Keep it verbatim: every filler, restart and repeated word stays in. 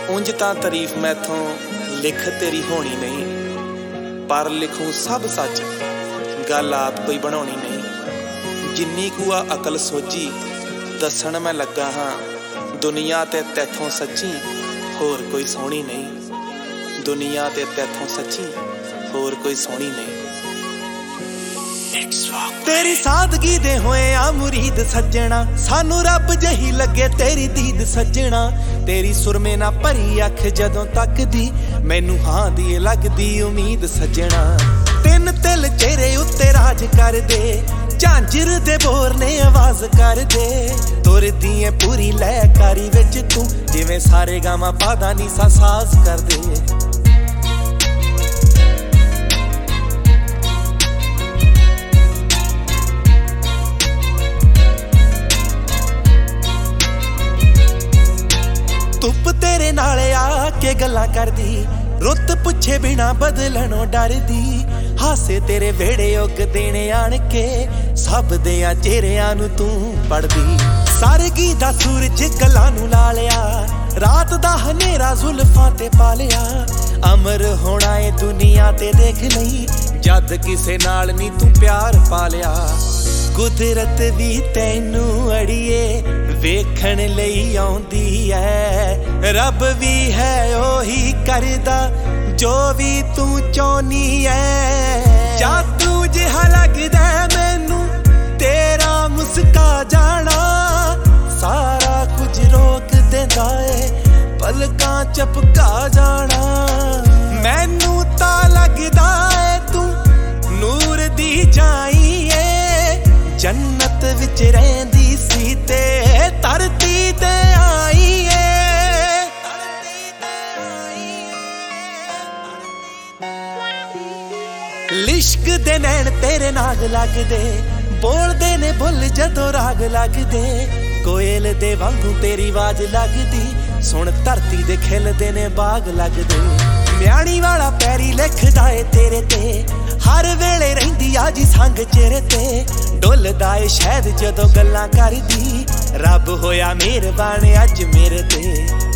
उंज तां तारीफ मैथों लिख तेरी होनी नहीं, पर लिखूं सब सच गल आप कोई बनाउणी नहीं। जिन्नी कू आ अकल सोची दस्सण मैं लगा हाँ, दुनिया ते तैथों सच्ची होर कोई सोहनी नहीं। दुनिया ते तैथों सच्ची होर कोई सोहनी नहीं। तेरी सादगी दे होए आ मुरीद सज्जणा, सानू रब जही लगे तेरी दीद सज्जणा। तेरी सुरमे ना भरी अख जदों तकदी, मैनू हां दी लगदी उम्मीद सज्जणा। तिन तिल चेहरे उत्ते राज कर दे, झांझर दे बोर ने आवाज कर दे। तुरदी ऐ पूरी लयकारी विच तू, जिवें सारे गामा पादा नी सा साज कर दे। धुप तेरे नाले आके गल्लां करदी, रुत पुछे बिना बदलणों डरदी। हासे तेरे वेड़े उग देने आण के, सब देयां चेहरियां नू तू पढ़दी। सारगी दा सूरज गल्लां नू ला लिया, रात दा हनेरा जुल्फां ते पा लिया। अमर होना ए दुनिया ते देख नहीं, जद किसे नाल नी तू प्यार पा लिया। कुदरत भी तैनू अड़िए वेखण लई आउंदी है, रब भी है ओही करदा जो भी तू चाहनी है। जादू जिहा लगदा मैनू तेरा मुस्का जाना, सारा कुछ रोक देंदा है पलकां चपका जाना। मैनू तां लगदा है तू नूर दी जाई है, जन्नत विच रहिंदी सी ते धरती ते आई है। लिश्क दे नैन तेरे नाग लगदे, बोलदे ने बुल जदों राग लगदे। कोयल दे वांगू तेरी आवाज लगदी, सुन धरती दे खिलदे ने बाग लगदे। म्याणी वाला पैरी लिखदा ए तेरे ते, हर वेले रहिंदी आ जी संग चेहरे ते। डुलदा ए शहद जदों गल्लां करदी, रब होया मेहरबान अज मेरे ते।